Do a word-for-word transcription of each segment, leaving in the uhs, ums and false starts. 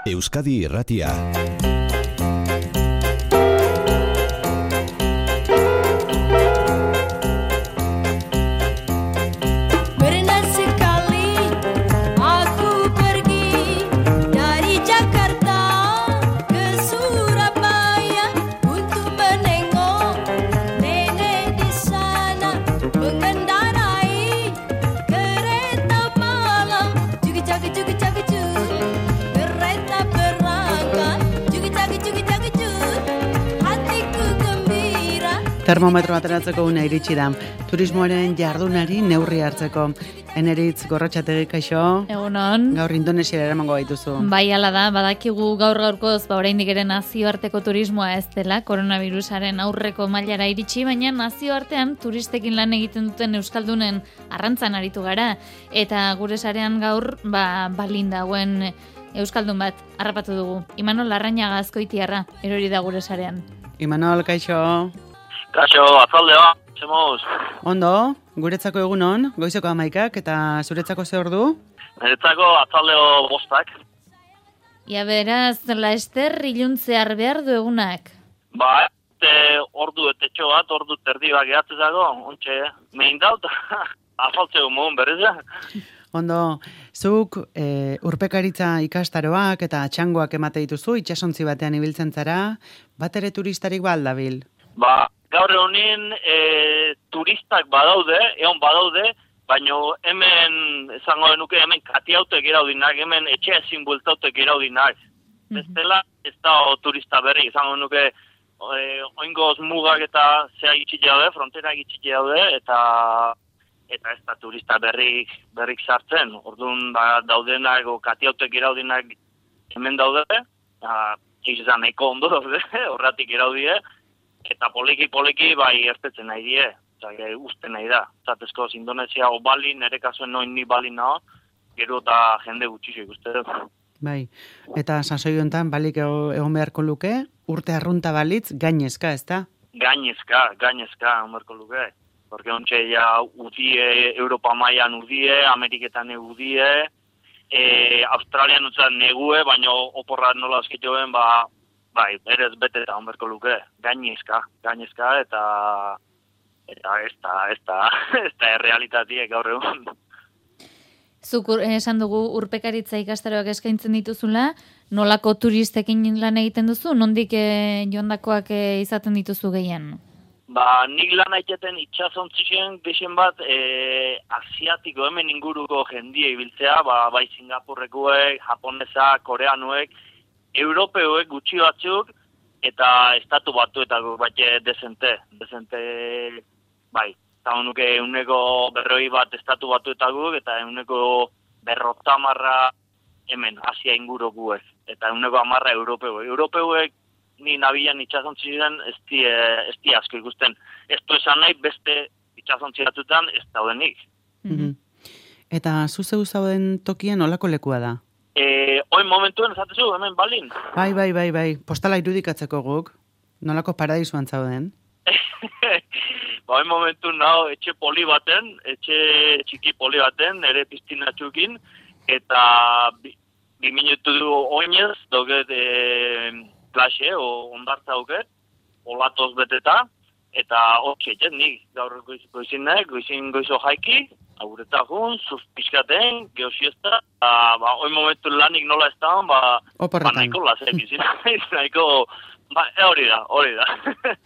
Euskadi Irratia. Termometro ateratzeko una iritsi da. Turismoaren jardunari neurri hartzeko. Eneritz Gorrotxategi, kaixo. Egunon. Gaur Indonesiara eramango gaituzu. Bai, hala da, badakigu gaur gaurkoz, ba oraindik ere nazioarteko turismoa ez dela, koronavirusaren aurreko mailara iritsi, baina nazioartean turistekin lan egiten duten euskaldunen arrantzan aritu gara, eta gure sarean gaur, ba, balin dagoen euskaldun bat harrapatu dugu. Imanol Larrañaga Azkoitiarra, erori da gure sarean. Imanol, kaixo. Kaixo, atzaldea, zemoz. Ondo, guretzako egunon, goizeko amaikak, eta zuretzako ze ordu? Niretzako atzaldeo bostak. Ia beraz, laester iluntzear behar du egunak. Ba, e, ordu etetxo bat, ordu terdi bat gehatzezago, ontxe, mehin daut, afaltzeko mogun berez da. Ondo, zuk e, urpekaritza ikastaroak eta txangoak emate dituzu, itxasontzi batean ibiltzen zara, bat ere turistarik ba aldabil? Ba, gaur egunin e, turistak badaude, egon badaude, baina hemen, esango denuke, hemen katiautek iraudinak, hemen etxe ezin bueltautek iraudinak. Mm-hmm. Bestela, ez da turista berri, esango denuke, e, oingoz mugak eta zea itxik daude, frontera itxik daude, eta eta ez da turista berrik, berrik sartzen. Orduan, ba, daudenak, o, katiautek iraudinak hemen daude, izan nahiko ondo daude, horratik iraudie, eta poliki-poliki bai ertetzen nahi die, eta uste nahi da. Zatezko Indonesia o Bali, nire kasuen noin ni Bali naho, gero eta jende gutxixo ikuste dut. Bai, eta sasoi honetan Balik egon beharko luke, urte arrunta balitz, gainezka, ez da? Gainezka, gainezka, egon beharko luke. Porque ontsa ja udie, Europa mailan udie, Ameriketan udie, e, Australian utzan negue, baina oporra nola askito ben, ba, bai, berez bete eta onberko luke, gainezka, gainezka, eta eta ez da, ez da, ez da errealitatea gaur egun. Zuk esan dugu urpekaritza ikastaroak eskaintzen dituzula, nolako turistekin lan egiten duzu, nondik e, joandakoak e, izaten dituzu gehien? Ba, nik lan aiteten itxasontzien bixen bat e, asiatiko hemen inguruko jendia ibiltzea, ba, bai Singapurrekoek, Japonesa, Koreanuek, Europeoek gutxi batzuk, eta estatu batuetako bat dezente, dezente, bai, eta honuke euneko berroi bat estatu batuetako, eta euneko berrotamarra hemen, Asia ingurukoek, eta euneko amarra Europeoek. Europeoek ni nabilan itxasontzi ziren, ez di, ez di asko ikusten. Ez du esan nahi beste itxasontzi batutan ez daudenik. Mm-hmm. Eta zuzeu zauden tokian olako lekua da? E, oin momentuen ezatezu, hemen Balin. Bai, bai, bai, bai. Postala irudikatzeko guk. Nolako paradisuan zauden? Ba, oin momentuen naho etxe poli baten, etxe txiki poli baten, ere piztinatxukin, eta bi, bi minutu du oinez, doget e, plaxe, o ondartza duket, olatoz beteta, eta hotxe, nik gaur goizin nahi, goizin goizo jaiki, agureta jun, zuz pixkaten, geosiesta, ba, oin momentu lanik nola ez da, ba, ba nahiko lasek izin, nahiko, ba, e, hori da, hori da.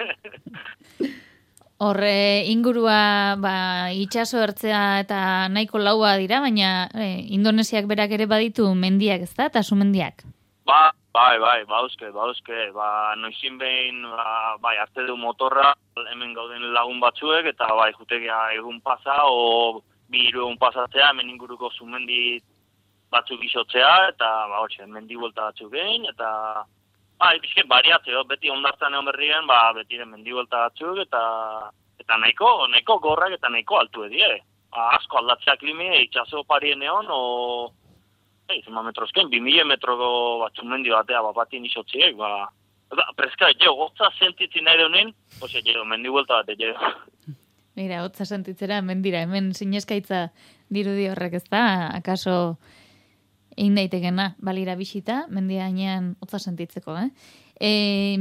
Horre, ingurua, ba, itxaso ertzea eta nahiko laua dira, baina e, Indonesiak berak ere baditu mendiak ez da, eta sumendiak? Ba, bai, bai, bauzke, bauzke, ba, noizin behin, ba, bai, arte du motorra, hemen gauden lagun batzuek, eta bai, jutegia egun pasa, o bi hiru egun pasatzea, hemen inguruko zumendi batzuk izotzea, eta, ba, hotxe, mendi buelta batzuk egin, eta, bai, bizke, bariatzeo, beti ondartzan egon berrien, ba, beti den mendi buelta batzuk, eta, eta nahiko, nahiko gorrak eta nahiko altu edie. Ba, asko aldatzea klimi, itxaso parien egon, o... Ei, zema metrozken, bi mila metroko batzumendi batea bapatin isotziek, ba... Preska, jo, hotza sentitzen nahi deunin, ose, jo, mendi buelta bat, jo. Mira, hotza sentitzera, mendira, hemen sineskaitza dirudi horrek ez da, akaso egin daitekena, balira bisita, mendia gainean hotza sentitzeko, eh? E,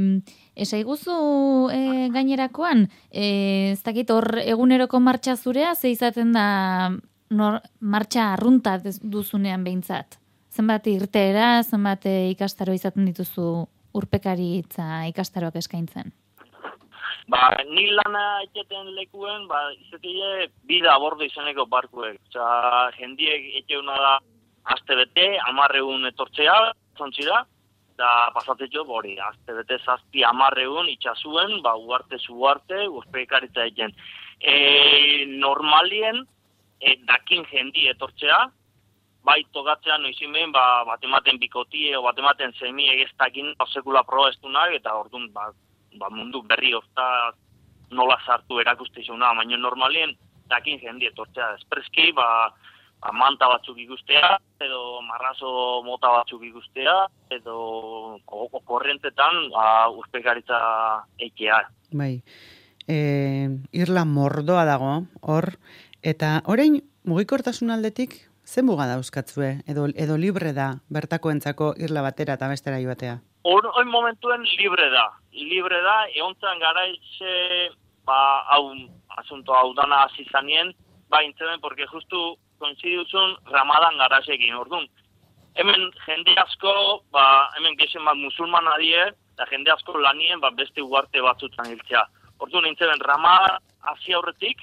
esaiguzu e, gainerakoan, e, ez dakit hor eguneroko martxa zurea, ze izaten da nor, martxa arrunta duzunean behintzat? Zenbat irteera, zenbat ikastaro izaten dituzu urpekaritza ikastaroak eskaintzen? Ba, ni lana egiten lekuen, ba, izatea bida abordo izeneko barkuek. Osa, jendiek eteuna da aste bete, amarreun etortzea, zontzira, da pasatzetxo, hori, azte bete zazpi amarreun itxasuen, ba, uarte zuarte, urpekaritza egiten. E, normalien, e, dakin jendi etortzea, bai togatzea noizimen, ba, bat ematen bikotie, o bat ematen semi egeztakin, sekula proestunak, eta orduan, ba, ba, mundu berri horta nola sartu erakuste izuna, baina normalien, dakin jendi etortzea. Espreski, ba, ba, manta batzuk ikustea, edo marrazo mota batzuk ikustea, edo korrentetan ba, urpekaritza eikea. Bai, e, irla mordoa dago, hor, eta orain mugikortasun aldetik, zen muga dauzkatzue, edo, edo libre da bertakoentzako irla batera eta bestera joatea? Oin momentuen libre da, libre da, egontzan garaitze, ba, hau, asunto hau dana hasi zanien, ba, intzeben, porque justu koinziduzun Ramadan garasekin, orduan. Hemen jende asko, ba, hemen gexen bat musulmana die, eta jende asko lanien, ba, beste uarte batzutan hiltzea. Orduan, intzeben, Ramadan hasi aurretik,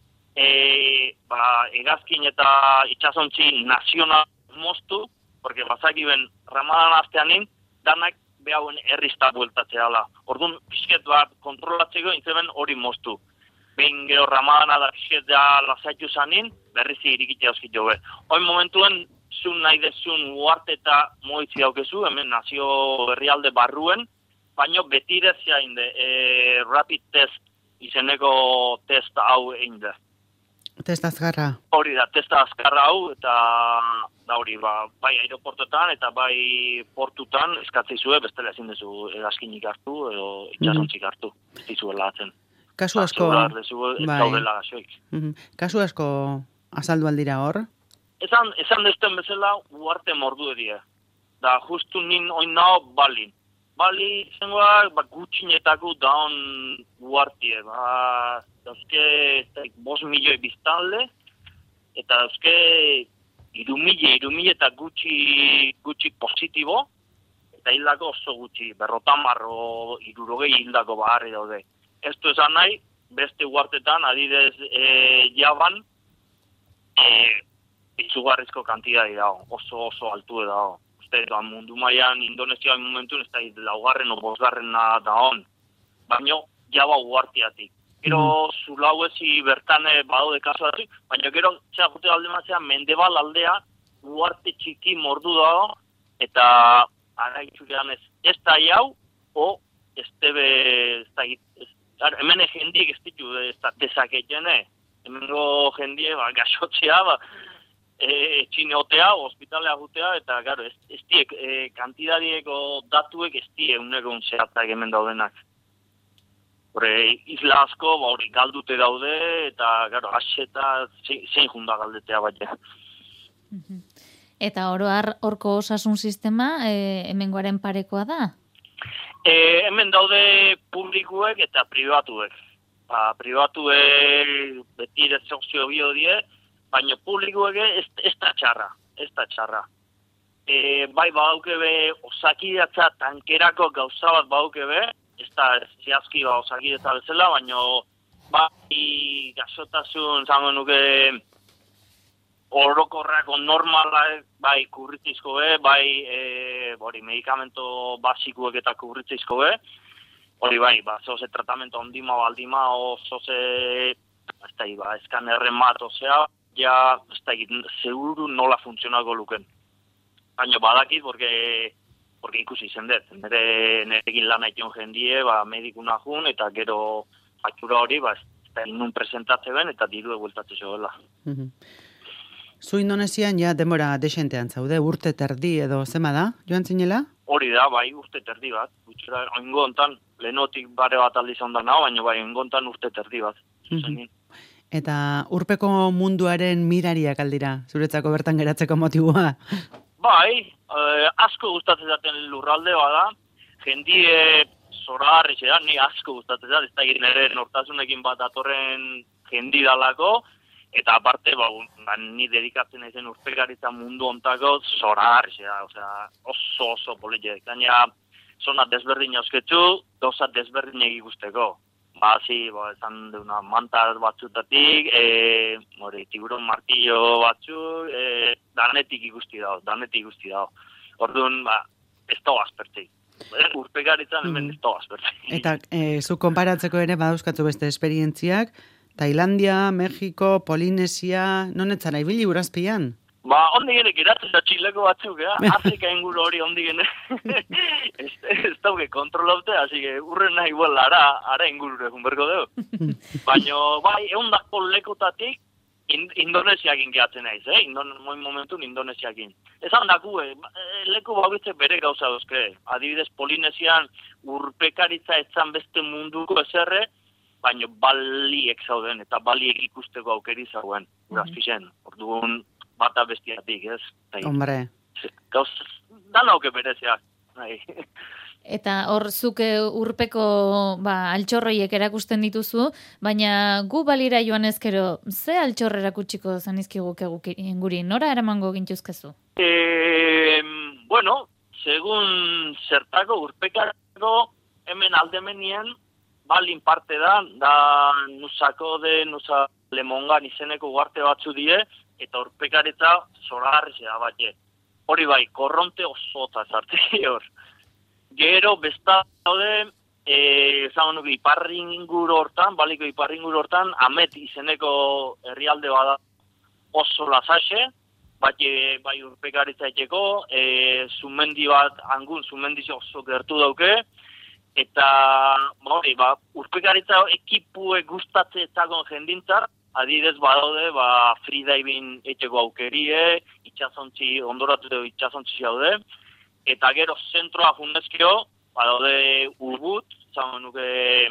e, ba, egazkin eta itxasontzi nazional moztu, porque bazaki ben Ramadan hasteanin, danak behauen herrizta bueltatzea ala. Orduan, pixket bat kontrolatzeko, intzeben hori moztu. Behin gero Ramadana da pixket da lasaitu zanin, berrizi irikitea euskit jobe. Oin momentuen, zun nahi dezun uarte eta moitzi daukezu, hemen nazio herrialde barruen, baino betirezia inde, e, rapid test izeneko test hau egin da. Testa azkarra. Hori da, testa azkarra hau, eta da hori, ba, bai aeroportotan eta bai portutan eskatzizue, bestela ezin dezu egazkinik hartu, edo itxasontzik hartu, ez dizuela atzen. Kasu asko, bai. Kasu asko azaldu aldira hor? Esan, esan dezten bezala, uarte mordu edie. Da, justu nin oin nao balin. Bali zengoak, ba, gutxinetako daun uartie. Ba, dauzke, bos milioi biztanle, eta dauzke, irumile, irumile eta gutxi, gutxi positibo, eta hildako oso gutxi, berrotamarro, irurogei hildako baharri daude. Ez du esan nahi, beste uartetan, adidez e, jaban, e, itzugarrizko kantidadi dago, oso oso altu dago. Uste, da, mundu mailan Indonesia momentu ez da laugarren o bosgarrena dagoen, baina jaba uartiatik. Gero mm. zulauezi bertane badaude kasuatik, baina gero txagote alde matzea mendebal aldea uarte txiki mordu dago, eta araitzulean ez, ez da jau, o ez tebe, ez da, ez, hemen jendiek ez ditu, ez da tezaketene, hemengo jendie, ba, gasotzea, ba, e, txineotea, ospitalea gutea, eta, garo, ez, ez diek, e, kantidadieko datuek ez diek uneko unzeatzak hemen daudenak. Hore, isla asko, ba, hori, galdute daude, eta, garo, aseta, zein junda galdetea baina. Eta oroar horko osasun sistema, e, hemengoaren parekoa da? E, hemen daude publikuek eta pribatuek. Ba, pribatuek beti ere sozio bio die, baina publikuek ez, ez da txarra, ez da txarra. E, bai baukebe osakidatza tankerako gauza bat baukebe, ez da ziazki ba osakidatza bezala, baina bai gasotasun zango nuke orokorrako normalak, bai kurritzizko be, bai e, bori, medikamento basikuek eta kurritzizko be, hori bai, ba, zoze tratamento ondima baldima, o zoze, ez da, ba, eskanerren bat, osea, ja, ez da, seguru nola funtzionako luken. Baina badakit, porque, porque ikusi zendet, nire nerekin lan aition jendie, ba, medikuna jun, eta gero faktura hori, ba, ez da, inun presentatze ben, eta diru egueltatze zoela. Mm-hmm. Zu Indonesian ja denbora desentean zaude, urte terdi edo zema da, joan zinela? Hori da, bai, urte terdi bat. Gutxera, oingo hontan, lehenotik bare bat aldiz ondan nago, baina bai, oingo hontan urte terdi bat. Mm-hmm. Eta urpeko munduaren mirariak aldira, zuretzako bertan geratzeko motiboa? bai, eh, asko gustatzen zaten lurralde bada, jendie zoragarri da, ni asko gustatzen zat, ez da nire nortasunekin bat datorren jendi dalako, eta aparte, ba, ba, ni dedikatzen naizen urpekaritza mundu ontako zoragarri da, osea, oso oso politxe, gaina zona desberdin ausketzu, gauza desberdin egikusteko. Ba, zi, ba, esan deuna mantar batzutatik, e, hori, tiburon martillo batzuk, e, danetik ikusti dago, danetik ikusti dago. Orduan, ba, ez dago aspertzik. Urpekaritzan hemen ez dago aspertzik. Eta, e, zu konparatzeko ere badauzkatzu beste esperientziak, Tailandia, Mexiko, Polinesia, nonetzara ibili urazpian? Ba, ondi gene, geratzen da txileko batzuk, eh? Afrika inguru hori ondi gene. ez, ez dauke kontrolaute, hasi que urren nahi igual ara, ara ingurure junberko dugu. Baina, bai, egun dako lekotatik, in, Indonesiakin gehatzen naiz, eh? Indon, moin momentun Indonesiakin. Esan daku, eh? Leku baugitze bere gauza duzke. Adibidez, Polinesian urpekaritza etzan beste munduko ezerre, baina baliek zauden, eta baliek ikusteko aukeri zauen, urazpixen. Orduan, bata bestiatik, ez? Hombre. Gauz, dan hauke bereziak. Eta hor zuke urpeko ba, altxorroiek erakusten dituzu, baina gu balira joan ezkero, ze altxorre erakutsiko zanizkiguk guri, nora eramango gintuzkezu? E, bueno, segun zertako urpekarako hemen aldemenien, balin parte da, da nusako de, nusa lemongan izeneko guarte batzu die, eta urpekaritza zoragarrizea batxe. Hori bai, korronte osota zartzi hor. Gero bestalde, esan nuke iparri inguru hortan, baliko iparri inguru hortan, Amet izeneko herrialde bada oso lasaxe, batxe bai urpekaritza etxeko, e, zumendi bat, angun zumendi oso gertu dauke, eta hori, ba, urpekaritza ekipue gustatze etzakon jendintzar, adidez badaude, ba, freediving etxeko aukerie, itxasontzi, ondoratu dugu itxasontzi zaude, eta gero zentroa fundezkio, badaude Ubud, zango nuke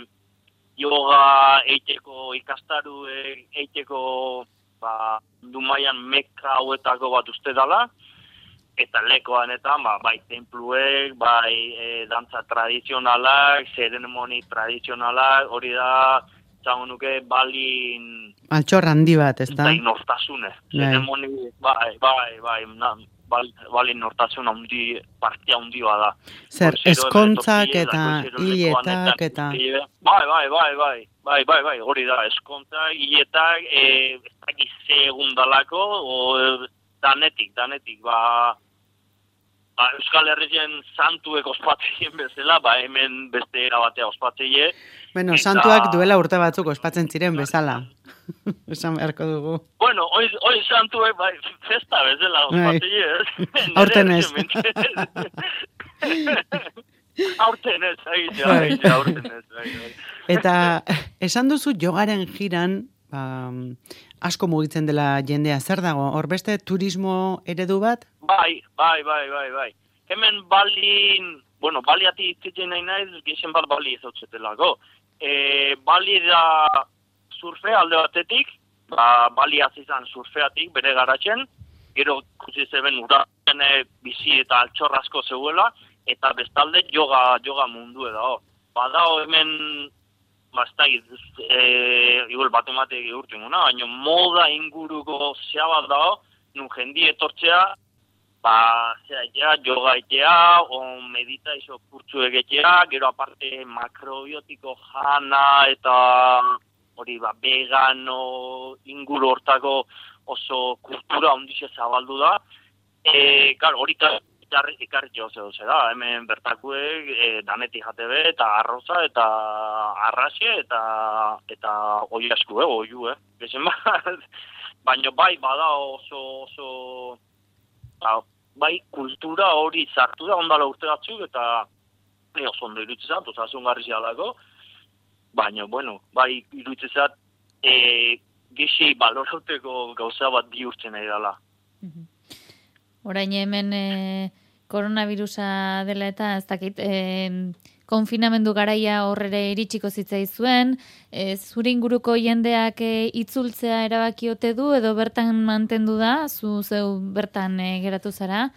yoga eiteko ikastaru eiteko, ba, Dumaian Mekka hauetako bat uste dala, eta lekoanetan, ba, bai templuek, bai e, dantza tradizionalak, zeremoni tradizionalak, hori da, zango nuke balin... Altxor handi bat, ez da? Bai, nortasune. Zeremoni, bai, bai, bai, na, bal, balin nortasun handi, partia handi bada. Zer, eskontzak eta hiletak eta... Bai, bai, bai, bai, bai, bai, bai, hori da, eskontzak, hiletak, ez dakiz segundalako, o danetik, danetik, ba... Ba, Euskal Herrien santuek ospatzeen bezala, ba, hemen beste erabatea ospatzeie. Bueno, eta... santuak duela urte batzuk ospatzen ziren bezala. Esan beharko dugu. Bueno, hoi, hoi santuek, bai, festa bezala ospatzeie, ez? Aurten ez. Aurten ez, aurten ez. Eta esan duzu jogaren jiran, ba, asko mugitzen dela jendea, zer dago? Hor beste turismo eredu bat? Bai, bai, bai, bai, bai. Hemen balin, bueno, baliati itzitzen nahi nahi, gizien bat bali ezautzetelako. E, bali da surfe alde batetik, ba, bali azizan surfeatik bere garatzen, gero kusi zeben uratzen bizi eta altxorrazko zeuela, eta bestalde yoga, yoga mundu edo. Badao hemen... Basta, e, igual bat ematek urtu inguna, baina moda inguruko zea bat dago, nun jendi etortzea, ba, zea etea, yoga etea, o meditazio kurtzu egetea, gero aparte makrobiotiko jana, eta hori, ba, vegano inguru hortako oso kultura ondixe zabaldu da. E, klar, hori ikarri jose da, hemen bertakuek e, danetik jate be, eta arroza, eta arraxe, eta eta oi asku, eh, oiu, eh, gesen bat. Baina bai, bada oso, oso, ba, bai, kultura hori zartu da, ondala urte batzuk, eta e, oso ondo irutzezat, osasun garri zialako, baina, bueno, bai, irutzezat, e, gesi balorauteko gauza bat bihurtzen nahi dela. Orain hemen e, koronavirusa dela eta ez dakit, e, konfinamendu garaia horrere iritsiko zitzaizuen, e, zure inguruko jendeak e, itzultzea erabakiote du edo bertan mantendu da, zu zeu bertan e, geratu zara?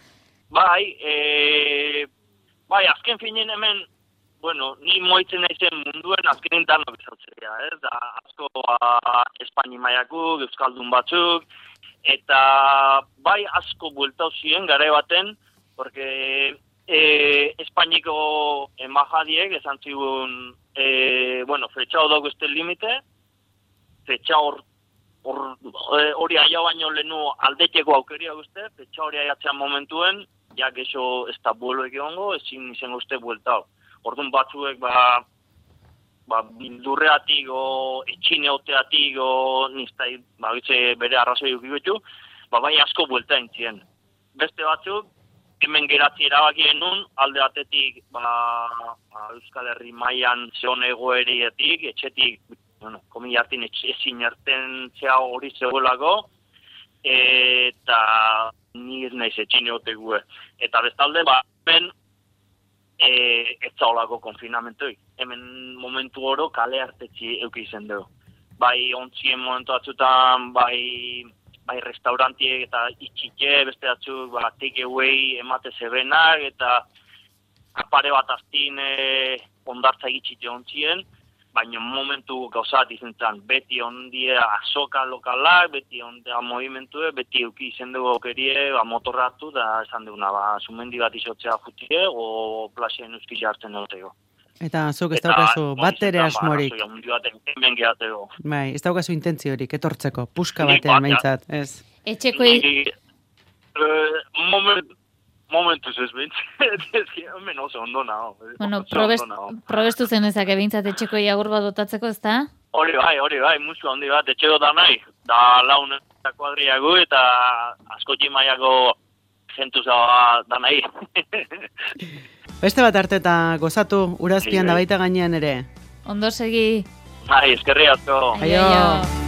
bai, e, bai, azken finen hemen, bueno, ni moitzen naizen munduen azkenin danok izautzea, ez? Da, asko ba, Espaini maiakuk, Euskaldun batzuk, eta bai asko bueltau ziren garai baten, porque e, Espainiko embajadiek esan zigun, e, bueno, fetxao dago este limite, fetxa hor hori aia baino lehenu aldeteko aukeria guzti, fetxa hori aiatzean momentuen, ja gexo ez da buelo egongo, ezin izango uste bueltau. Orduan batzuek, ba, ba bildurreatik, o etxineoteatik, o niztai, ba, bitze bere arrazoi ukibetu, ba, bai asko buelta entzien. Beste batzuk, hemen geratzi erabaki genuen, alde batetik, ba, ba, Euskal Herri mailan zeon egoerietik, etxetik, bueno, komila hartin ezin erten zea hori zegoelako, eta ni ez naiz etxineotegue. Eta bestalde, ba, hemen, E, ez zaolako konfinamentuik. Hemen momentu oro kale hartetzi euki izen dugu. Bai ontzien momentu batzutan, bai, bai restaurantiek eta itxike, beste batzuk, ba, take away emate zebenak, eta apare bat aztin e, ondartza egitxite ontzien, baina momentu gauzat izan zen, beti ondia azoka lokalak, beti ondia movimentue, beti euki izen dugu aukerie, ba, motorratu, da esan duguna, ba, sumendi bat izotzea jutie, o plasien euski jartzen egoteko. Eta zuk ez daukazu bat ere asmorik. Bai, ez daukazu intentziorik, etortzeko, puska batean behintzat, ez? Etxekoi... Moment... Momentuz ez behintzat, ez hemen oso ondo nago. Bueno, probest, probestu zenezak ebintzat etxeko iagur bat dotatzeko, ez da? Hori bai, hori bai, musu handi bat, etxeko da nahi. Da laun eta kuadriago eta askotxi maiako jentuza da nahi. Beste bat arte eta gozatu urazpian da baita gainean ere. Ondo segi. Bai, eskerri asko. Aio.